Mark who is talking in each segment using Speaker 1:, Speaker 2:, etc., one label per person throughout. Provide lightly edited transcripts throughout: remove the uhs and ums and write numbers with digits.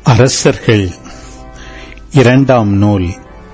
Speaker 1: அரசர்கள் இரண்டாம் நூல்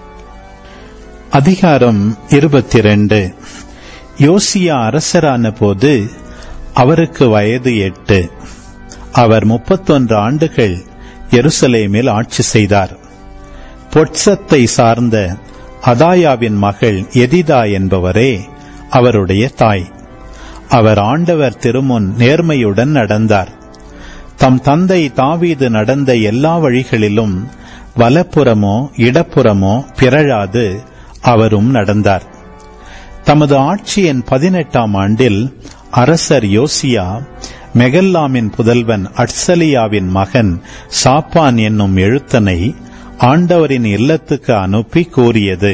Speaker 1: அதிகாரம் 22. யோசியா அரசரான போது அவருக்கு வயது 8. அவர் 31 ஆண்டுகள் எருசலேமில் ஆட்சி செய்தார். பொட்சத்தை சார்ந்த அதாயாவின் மகள் எதிதா என்பவரே அவருடைய தாய். அவர் ஆண்டவர் திருமுன் நேர்மையுடன் நடந்தார். தம் தந்தை தாவீது நடந்த எல்லா வழிகளிலும் வலப்புறமோ இடப்புறமோ பிறழாது அவரும் நடந்தார். தமது ஆட்சியின் 18ஆம் ஆண்டில் அரசர் யோசியா மெகல்லாமின் புதல்வன் அட்சலியாவின் மகன் சாப்பான் என்னும் எழுத்தனை ஆண்டவரின் இல்லத்துக்கு அனுப்பி கூறியது: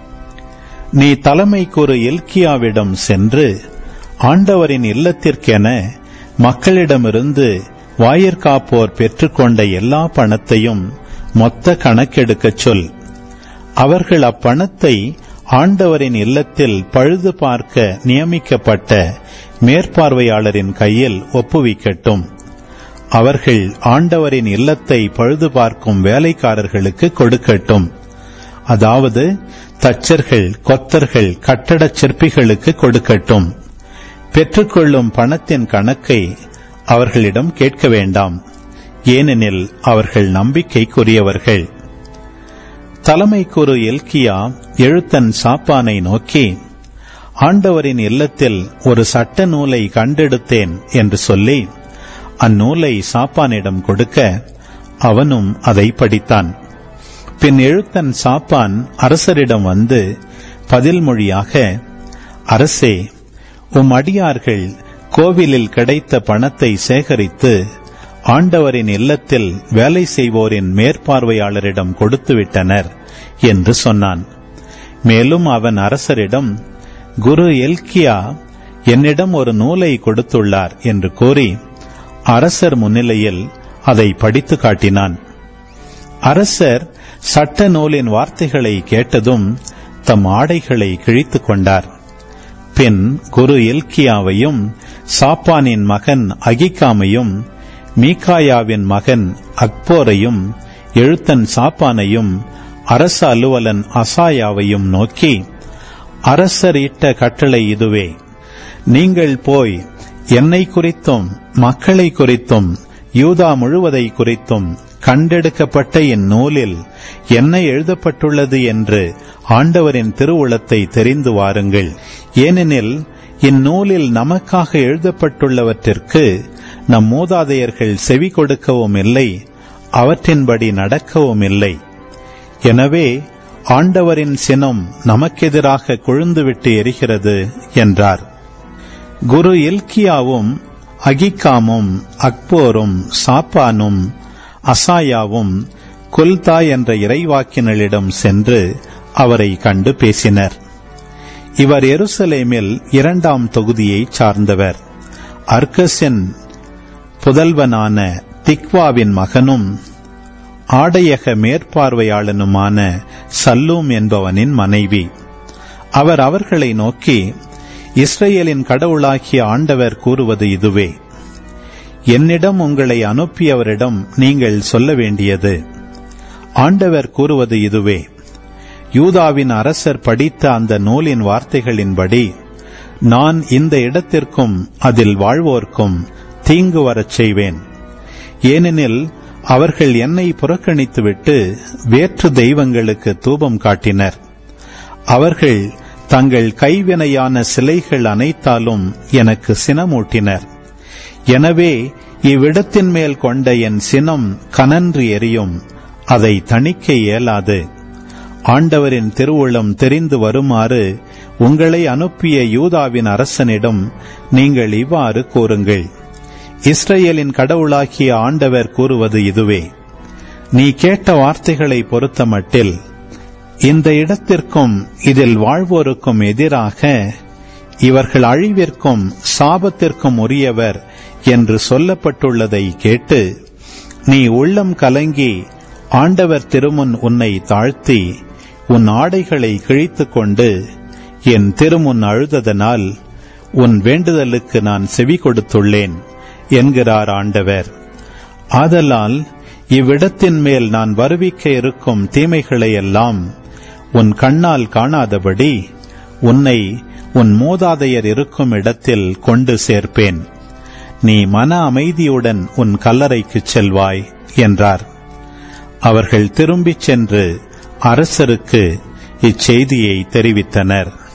Speaker 1: நீ தலைமைக்குரு எல்கியாவிடம் சென்று ஆண்டவரின் இல்லத்திற்கென மக்களிடமிருந்து வாயிற்காப்போர் பெற்றுக்கொண்ட எல்லா பணத்தையும் மொத்த கணக்கெடுக்கச் சொல். அவர்கள் அப்பணத்தை ஆண்டவரின் இல்லத்தில் பழுது பார்க்க நியமிக்கப்பட்ட மேற்பார்வையாளரின் கையில் ஒப்புவிக்கட்டும். அவர்கள் ஆண்டவரின் இல்லத்தை பழுது பார்க்கும் வேலைக்காரர்களுக்கு கொடுக்கட்டும். அதாவது தச்சர்கள், கொத்தர்கள், கட்டடச் சிற்பிகளுக்கு கொடுக்கட்டும். பெற்றுக்கொள்ளும் பணத்தின் கணக்கை அவர்களிடம் கேட்க வேண்டாம், ஏனெனில் அவர்கள் நம்பிக்கைக்குரியவர்கள். தலைமைக்குரு எல்கியா எழுத்தன் சாப்பானை நோக்கி, ஆண்டவரின் இல்லத்தில் ஒரு சட்ட நூலை கண்டெடுத்தேன் என்று சொல்லி அந்நூலை சாப்பானிடம் கொடுக்க அவனும் அதை படித்தான். பின் எழுத்தன் சாப்பான் அரசரிடம் வந்து பதில் மொழியாக, அரசே, உம் அடியார்கள் கோவிலில் கிடைத்த பணத்தை சேகரித்து ஆண்டவரின் இல்லத்தில் வேலை செய்வோரின் மேற்பார்வையாளரிடம் கொடுத்துவிட்டனர் என்று சொன்னான். மேலும் அவன் அரசரிடம், குரு எல்கியா என்னிடம் ஒரு நூலை கொடுத்துள்ளார் என்று கூறி அரசர் முன்னிலையில் அதை படித்து காட்டினான். அரசர் சட்ட நூலின் வார்த்தைகளை கேட்டதும் தம் ஆடைகளை கிழித்துக் கொண்டார். பின் குரு எல்கியாவையும் சாப்பானின் மகன் அகிகாமையும் மீகாயாவின் மகன் அக்போரையும் எழுத்தன் சாப்பானையும் அரச அலுவலன் அசாயாவையும் நோக்கி, அரசர் இட்ட கட்டளை இதுவே: நீங்கள் போய் என்னை குறித்தும் மக்களை குறித்தும் யூதா முழுவதை குறித்தும் கண்டெடுக்கப்பட்ட இந்நூலில் என்ன எழுதப்பட்டுள்ளது என்று ஆண்டவரின் திருவுளத்தை தெரிந்து வாருங்கள். ஏனெனில் இந்நூலில் நமக்காக எழுதப்பட்டுள்ளவற்றிற்கு நம் மூதாதையர்கள் செவி கொடுக்கவும் இல்லை, அவற்றின்படி நடக்கவும் இல்லை. எனவே ஆண்டவரின் சினம் நமக்கெதிராக கொழுந்துவிட்டு எரிகிறது என்றார். குரு எல்கியாவும் அகிகாமும் அக்போரும் சாப்பானும் அசாயாவும் குல்தா என்ற இறைவாக்கினரிடம் சென்று அவரை கண்டு பேசினர். இவர் எருசலேமில் 2ஆம் தொகுதியை சார்ந்தவர். அர்கசின் புதல்வனான திக்வாவின் மகனும் ஆடையக மேற்பார்வையாளனுமான சல்லூம் என்பவனின் மனைவி. அவர் அவர்களை நோக்கி, இஸ்ரேலின் கடவுளாகிய ஆண்டவர் கூறுவது இதுவே: என்னிடம் உங்களை அனுப்பியவரிடம் நீங்கள் சொல்ல வேண்டியது, ஆண்டவர் கூறுவது இதுவே: யூதாவின் அரசர் படித்த அந்த நூலின் வார்த்தைகளின்படி நான் இந்த இடத்திற்கும் அதில் வாழ்வோர்க்கும் தீங்கு வரச் செய்வேன். ஏனெனில் அவர்கள் என்னை புறக்கணித்துவிட்டு வேற்று தெய்வங்களுக்கு தூபம் காட்டினர். அவர்கள் தங்கள் கைவினையான சிலைகள் அனைத்தாலும் எனக்கு சினமூட்டினர். எனவே இவ்விடத்தின் மேல் கொண்ட என் சினம் கனன்று எரியும், அதை தணிக்க இயலாது. ஆண்டவரின் திருவுளம் தெரிந்து வருமாறு உங்களை அனுப்பிய யூதாவின் அரசனிடம் நீங்கள் இவ்வாறு கூறுங்கள்: இஸ்ரேலின் கடவுளாகிய ஆண்டவர் கூறுவது இதுவே: நீ கேட்ட வார்த்தைகளை பொறுத்தமட்டில் இந்த இடத்திற்கும் இதில் வாழ்வோருக்கும் எதிராக இவர்கள் அழிவிற்கும் சாபத்திற்கும் உரியவர் என்று சொல்லப்பட்டுள்ளதை கேட்டு நீ உள்ளம் கலங்கி ஆண்டவர் திருமுன் உன்னை தாழ்த்தி உன் ஆடைகளை கிழித்துக் கொண்டு என் திருமுன் அழுததனால் உன் வேண்டுதலுக்கு நான் செவி கொடுத்துள்ளேன் என்கிறார் ஆண்டவர். ஆதலால் இவ்விடத்தின் மேல் நான் வருவிக்க இருக்கும் தீமைகளையெல்லாம் உன் கண்ணால் காணாதபடி உன்னை உன் மூதாதையர் இருக்கும் இடத்தில் கொண்டு சேர்ப்பேன். நீ மன அமைதியுடன் உன் கல்லறைக்குச் செல்வாய் என்றார். அவர்கள் திரும்பிச் சென்று அரசருக்கு இச்செய்தியை தெரிவித்தனர்.